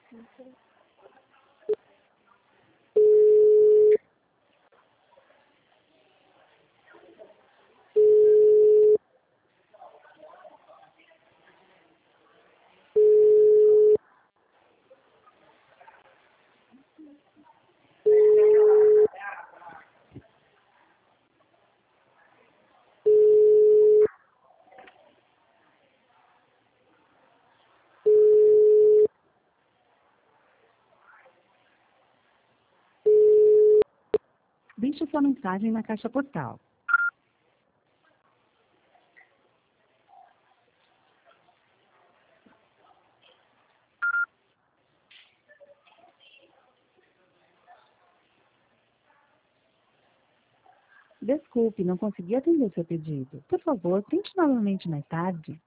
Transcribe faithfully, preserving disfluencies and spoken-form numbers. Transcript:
Deixe sua mensagem na caixa postal. Desculpe, não consegui atender seu pedido. Por favor, tente novamente mais tarde.